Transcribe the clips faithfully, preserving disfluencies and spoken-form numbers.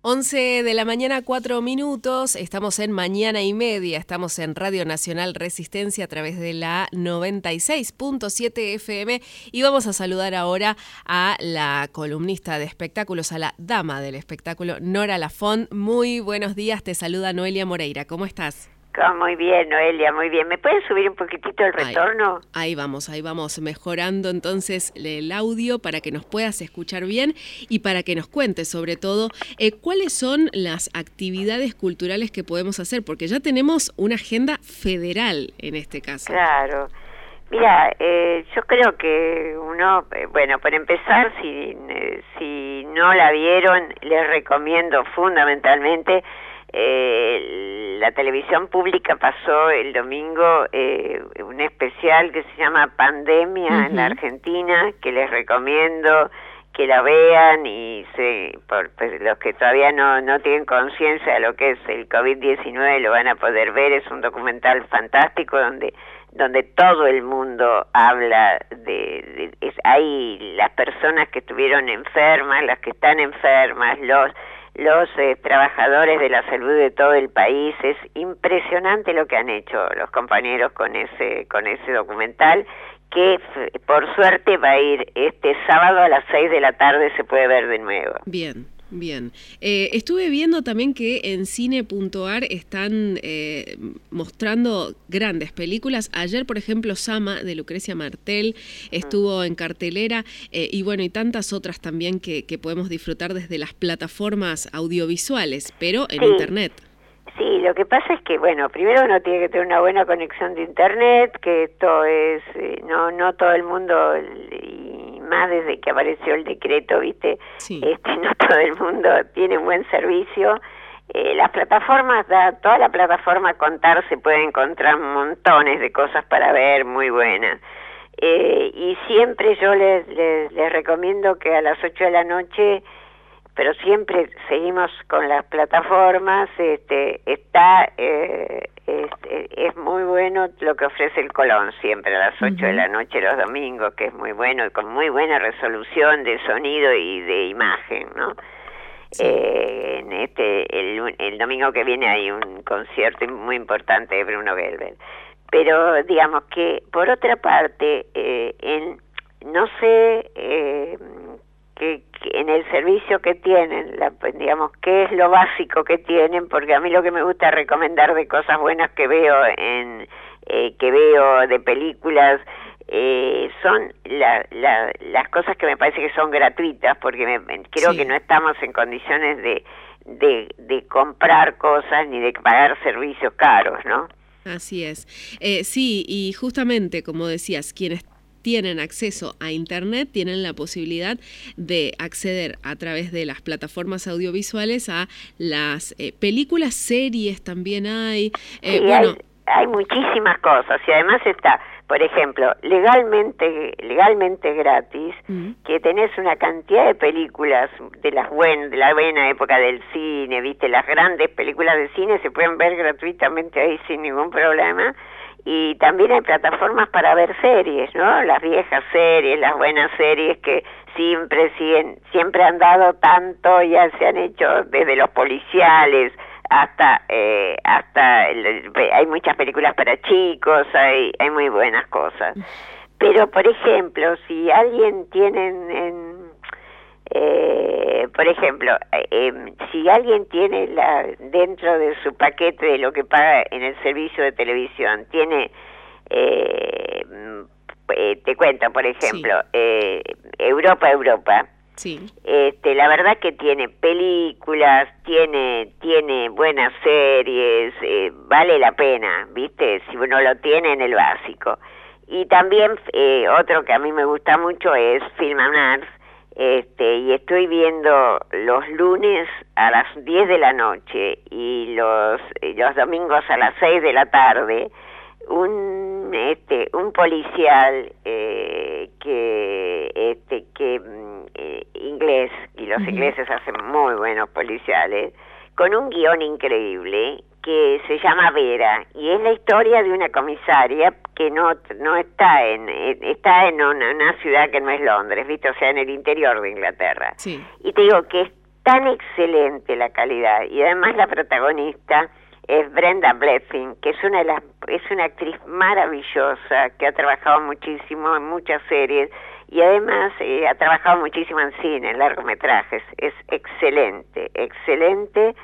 once de la mañana, cuatro minutos, estamos en Mañana y Media, estamos en Radio Nacional Resistencia a través de la noventa y seis punto siete F M y vamos a saludar ahora a la columnista de espectáculos, a la dama del espectáculo, Nora Lafont. Muy buenos días, te saluda Noelia Moreira, ¿cómo estás? Muy bien, Noelia, muy bien. ¿Me puedes subir un poquitito el retorno? Ahí, ahí vamos, ahí vamos mejorando entonces el audio para que nos puedas escuchar bien y para que nos cuentes sobre todo eh, cuáles son las actividades culturales que podemos hacer, porque ya tenemos una agenda federal en este caso. Claro. Mira, eh, yo creo que uno, eh, bueno, para empezar, si, eh, si no la vieron, les recomiendo fundamentalmente. Eh, la televisión pública pasó el domingo eh, un especial que se llama Pandemia uh-huh. en la Argentina, que les recomiendo que la vean y se, por, pues, los que todavía no, no tienen conciencia de lo que es el COVID diecinueve lo van a poder ver. Es un documental fantástico donde donde todo el mundo habla de, de es, hay las personas que estuvieron enfermas, las que están enfermas, los los eh, trabajadores de la salud de todo el país. Es impresionante lo que han hecho los compañeros con ese con ese documental, que por suerte va a ir este sábado a las seis de la tarde, se puede ver de nuevo. Bien. Bien, eh, estuve viendo también que en cine punto a r están eh, mostrando grandes películas. Ayer, por ejemplo, Sama, de Lucrecia Martel, estuvo mm. en cartelera, eh, y bueno, y tantas otras también que, que podemos disfrutar desde las plataformas audiovisuales, pero en sí. internet. Sí, lo que pasa es que, bueno, primero uno tiene que tener una buena conexión de internet, que esto es, eh, no no todo el mundo, y más desde que apareció el decreto, ¿viste? Sí. Este, no todo el mundo tiene un buen servicio. Eh, las plataformas, da, toda la plataforma Contar se puede encontrar montones de cosas para ver, muy buenas. Eh, y siempre yo les, les, les recomiendo que a las ocho de la noche, pero siempre seguimos con las plataformas, este, está, eh, este, es muy bueno lo que ofrece el Colón siempre a las ocho uh-huh. de la noche los domingos, que es muy bueno y con muy buena resolución de sonido y de imagen, ¿no? Sí. Eh, en este, el, el domingo que viene hay un concierto muy importante de Bruno Gelber. Pero digamos que, por otra parte, eh, en, no sé... Eh, Que, que en el servicio que tienen, la, digamos, qué es lo básico que tienen, porque a mí lo que me gusta recomendar de cosas buenas que veo en eh, que veo de películas eh, son la, la, las cosas que me parece que son gratuitas, porque me, creo sí. que no estamos en condiciones de, de, de comprar cosas ni de pagar servicios caros, ¿no? Así es. Eh, sí, y justamente, como decías, quienes tienen acceso a internet, tienen la posibilidad de acceder a través de las plataformas audiovisuales a las eh, películas, series también hay. Eh, sí, bueno, hay, hay muchísimas cosas y además está, por ejemplo, legalmente legalmente gratis, uh-huh. que tenés una cantidad de películas de las buenas, de la buena época del cine, viste, las grandes películas de cine se pueden ver gratuitamente ahí sin ningún problema. Y también hay plataformas para ver series, ¿no? Las viejas series, las buenas series que siempre siguen, siempre han dado tanto, ya se han hecho desde los policiales hasta, eh, hasta el, hay muchas películas para chicos, hay, hay muy buenas cosas. Pero, por ejemplo, si alguien tiene en, en Eh, por ejemplo, eh, si alguien tiene la, dentro de su paquete de lo que paga en el servicio de televisión, tiene, eh, eh, te cuento, por ejemplo, sí. eh, Europa, Europa, sí. este, la verdad que tiene películas, tiene, tiene buenas series, eh, vale la pena, ¿viste? Si uno lo tiene en el básico. Y también eh, otro que a mí me gusta mucho es Film and Arts. Este, y estoy viendo los lunes a las diez de la noche y los, los domingos a las seis de la tarde un este un policial eh, que este que eh, inglés, y los uh-huh. ingleses hacen muy buenos policiales, con un guión increíble que se llama Vera, y es la historia de una comisaria que no no está en está en una, una ciudad que no es Londres, ¿viste? O sea, en el interior de Inglaterra. Sí. Y te digo que es tan excelente la calidad, y además la protagonista es Brenda Blethyn, que es una de las, es una actriz maravillosa que ha trabajado muchísimo en muchas series y además eh, ha trabajado muchísimo en cine, en largometrajes. Es excelente, excelente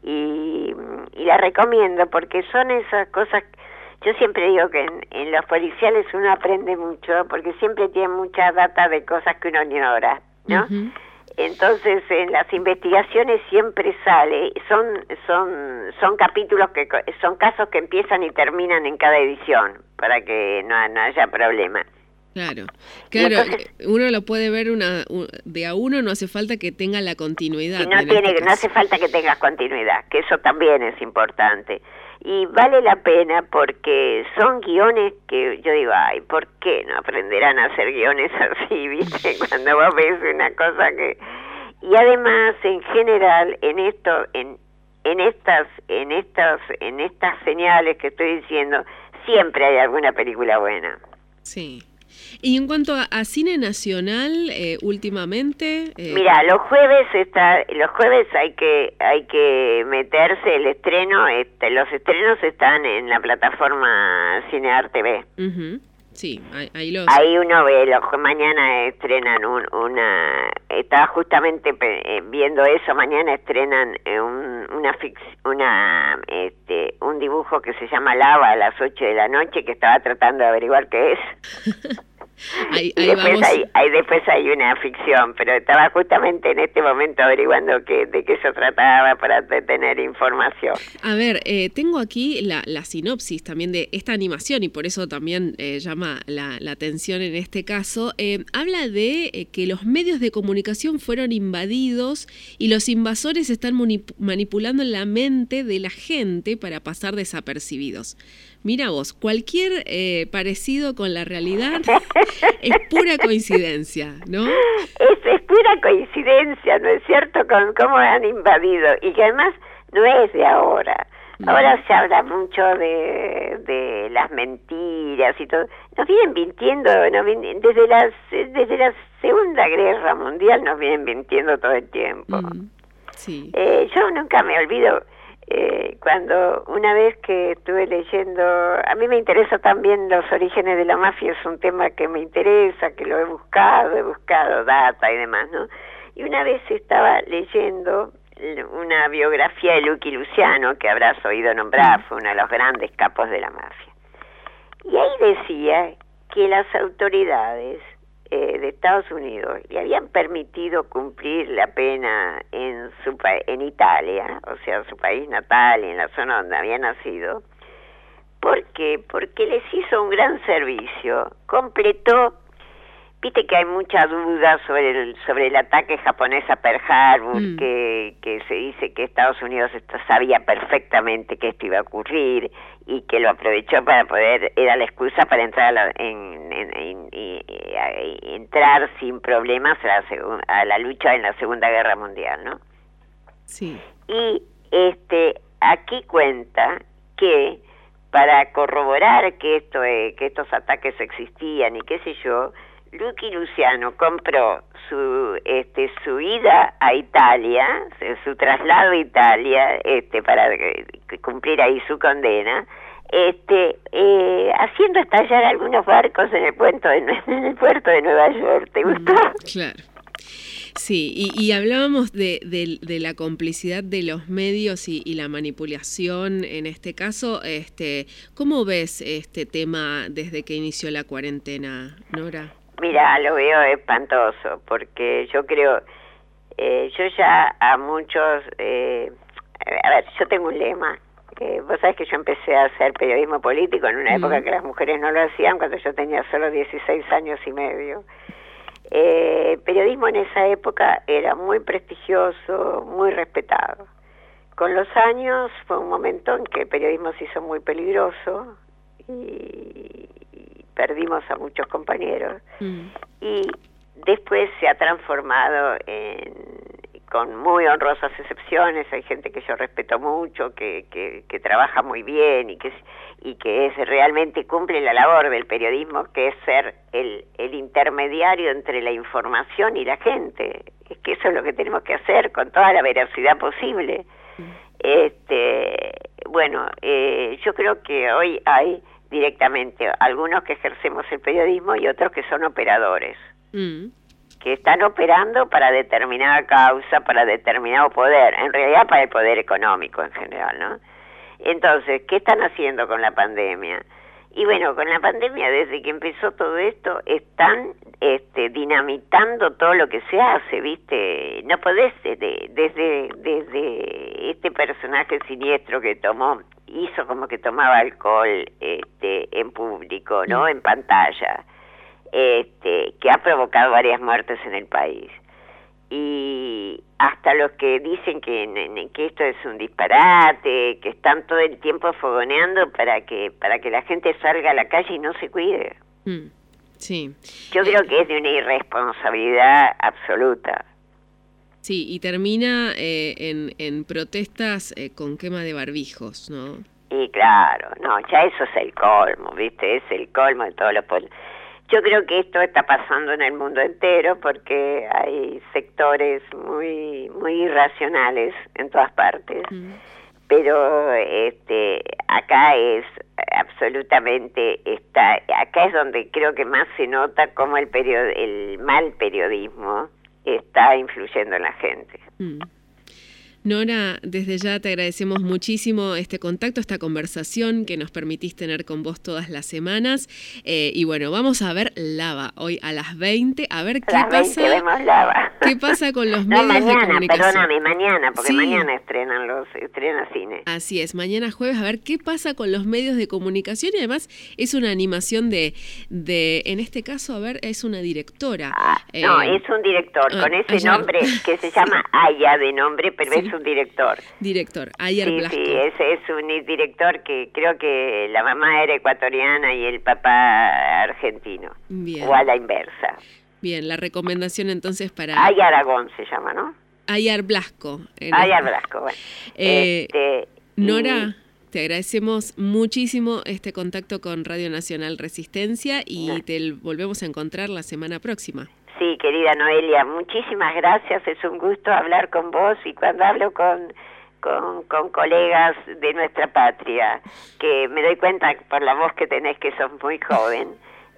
y, y la recomiendo porque son esas cosas. Yo siempre digo que en, en los policiales uno aprende mucho porque siempre tiene mucha data de cosas que uno ignora, ¿no? Uh-huh. Entonces en las investigaciones siempre sale, son son son capítulos que son casos que empiezan y terminan en cada edición para que no, no haya problema. Claro, claro, entonces, uno lo puede ver una de a uno, no hace falta que tenga la continuidad. Y no tiene, este no hace falta que tengas continuidad, que eso también es importante. Y vale la pena porque son guiones que yo digo, ay, ¿por qué no aprenderán a hacer guiones así, viste? Cuando vos ves una cosa que... Y además, en general, en esto, en, en estas, en estas, en estas señales que estoy diciendo, siempre hay alguna película buena. Sí. Y en cuanto a, a cine nacional, eh, últimamente... Eh... Mira, los jueves está, los jueves hay que hay que meterse el estreno, este, los estrenos están en la plataforma Cinear T V. Uh-huh. Sí, ahí, ahí los... Ahí uno ve, los mañana estrenan un, una... Estaba justamente eh, viendo eso, mañana estrenan eh, un, una fix, una este un dibujo que se llama Lava a las ocho de la noche, que estaba tratando de averiguar qué es. ahí, y ahí después, vamos. hay, hay, después hay una ficción, pero estaba justamente en este momento averiguando que, de qué se trataba para tener información. A ver, eh, tengo aquí la, la sinopsis también de esta animación y por eso también eh, llama la, la atención en este caso. Eh, habla de eh, que los medios de comunicación fueron invadidos y los invasores están manip- manipulando la mente de la gente para pasar desapercibidos. Mira vos, cualquier eh, parecido con la realidad es pura coincidencia, ¿no? Es, es pura coincidencia, ¿no es cierto? Con cómo han invadido y que además no es de ahora. No. Ahora se habla mucho de, de las mentiras y todo. Nos vienen mintiendo, nos vienen, desde, las, desde la Segunda Guerra Mundial nos vienen mintiendo todo el tiempo. Mm, sí. Eh, yo nunca me olvido... Eh, cuando una vez que estuve leyendo, a mí me interesa también los orígenes de la mafia, es un tema que me interesa, que lo he buscado, he buscado data y demás, ¿no? Y una vez estaba leyendo una biografía de Lucky Luciano, que habrás oído nombrar, fue uno de los grandes capos de la mafia. Y ahí decía que las autoridades Eh, de Estados Unidos le habían permitido cumplir la pena en su pa- en Italia, o sea, su país natal, en la zona donde había nacido. ¿Por qué? Porque les hizo un gran servicio, completó. Viste que hay mucha duda sobre el sobre el ataque japonés a Pearl Harbor, mm. que, que se dice que Estados Unidos sabía perfectamente que esto iba a ocurrir y que lo aprovechó para poder, era la excusa para entrar a la, en, en, en, en, en, entrar sin problemas a la, segun, a la lucha en la Segunda Guerra Mundial, ¿no? Sí. Y este aquí cuenta que para corroborar que esto eh, que estos ataques existían y qué sé yo, Lucky Luciano compró su este su ida a Italia, su traslado a Italia, este para cumplir ahí su condena, este eh, haciendo estallar algunos barcos en el puerto de, en el puerto de Nueva York. ¿Te gustó? Mm, claro. Sí, y, y hablábamos de, de, de la complicidad de los medios y, y la manipulación en este caso. Este, ¿cómo ves este tema desde que inició la cuarentena, Nora? Mira, lo veo espantoso, porque yo creo, eh, yo ya a muchos, eh, a ver, yo tengo un lema, eh, vos sabés que yo empecé a hacer periodismo político en una mm. época que las mujeres no lo hacían, cuando yo tenía solo dieciséis años y medio. Eh, el periodismo en esa época era muy prestigioso, muy respetado. Con los años fue un momento en que el periodismo se hizo muy peligroso y... perdimos a muchos compañeros mm. y después se ha transformado en, con muy honrosas excepciones, hay gente que yo respeto mucho, que, que, que trabaja muy bien y que, y que es realmente cumple la labor del periodismo, que es ser el, el intermediario entre la información y la gente. Es que que eso es lo que tenemos que hacer con toda la veracidad posible. Mm. Este, bueno, eh, yo creo que hoy hay directamente algunos que ejercemos el periodismo y otros que son operadores, mm. que están operando para determinada causa, para determinado poder, en realidad para el poder económico en general, ¿no? Entonces, ¿qué están haciendo con la pandemia? Y bueno, con la pandemia, desde que empezó todo esto, están este, dinamitando todo lo que se hace, ¿viste? No podés, de, desde, desde este personaje siniestro que tomó, hizo como que tomaba alcohol este, en público, ¿no? En pantalla, este, que ha provocado varias muertes en el país. Y hasta los que dicen que, que esto es un disparate, que están todo el tiempo fogoneando para que para que la gente salga a la calle y no se cuide. Mm, sí. Yo creo que es de una irresponsabilidad absoluta. Sí, y termina eh, en, en protestas eh, con quema de barbijos, ¿no? Y claro, no, ya eso es el colmo, ¿viste? Es el colmo de todos los pueblos. Yo creo que esto está pasando en el mundo entero porque hay sectores muy muy irracionales en todas partes, mm. pero este acá es absolutamente está acá es donde creo que más se nota cómo el period, el mal periodismo está influyendo en la gente. Mm. Nora, desde ya te agradecemos muchísimo este contacto, esta conversación que nos permitís tener con vos todas las semanas. Eh, y bueno, vamos a ver Lava hoy a las veinte, a ver qué las pasa. veinte vemos Lava. ¿Qué pasa con los no, medios mañana, de comunicación? Perdóname, mañana, porque sí. mañana estrenan los estrena cine. Así es, mañana jueves, a ver qué pasa con los medios de comunicación. Y además es una animación de, de en este caso, a ver, es una directora. Ah, eh, no, es un director ah, con ese Ayar. nombre que se llama Aya de nombre, pero sí. es un director. Director, Ayar sí, Blasco. Sí, ese es un director que creo que la mamá era ecuatoriana y el papá argentino. Bien. O a la inversa. Bien, la recomendación entonces para... Ayar Aragón se llama, ¿no? Ayar Blasco. Ayar Blasco, bueno. Eh, este, Nora, y... te agradecemos muchísimo este contacto con Radio Nacional Resistencia y no. te volvemos a encontrar la semana próxima. Sí, querida Noelia, muchísimas gracias, es un gusto hablar con vos y cuando hablo con, con, con colegas de nuestra patria, que me doy cuenta por la voz que tenés que sos muy joven,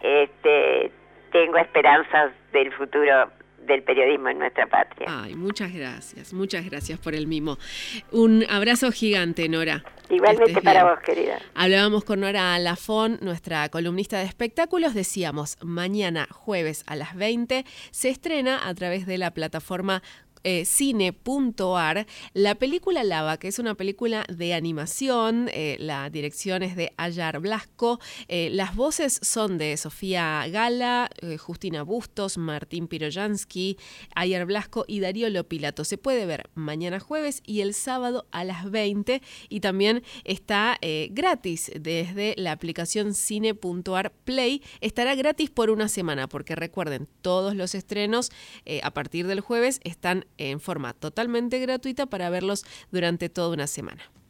este, tengo esperanzas del futuro del periodismo en nuestra patria. Ay, muchas gracias, muchas gracias por el mimo. Un abrazo gigante, Nora. Igualmente para vos, querida. Hablábamos con Nora Lafón, nuestra columnista de espectáculos. Decíamos, mañana jueves a las veinte se estrena a través de la plataforma Eh, cine punto ar la película Lava, que es una película de animación. Eh, la dirección es de Ayar Blasco. Eh, las voces son de Sofía Gala, eh, Justina Bustos, Martín Piroyansky, Ayar Blasco y Darío Lopilato. Se puede ver mañana jueves y el sábado a las veinte, y también está eh, gratis desde la aplicación cine punto ar Play. Estará gratis por una semana porque recuerden, todos los estrenos eh, a partir del jueves están en forma totalmente gratuita para verlos durante toda una semana.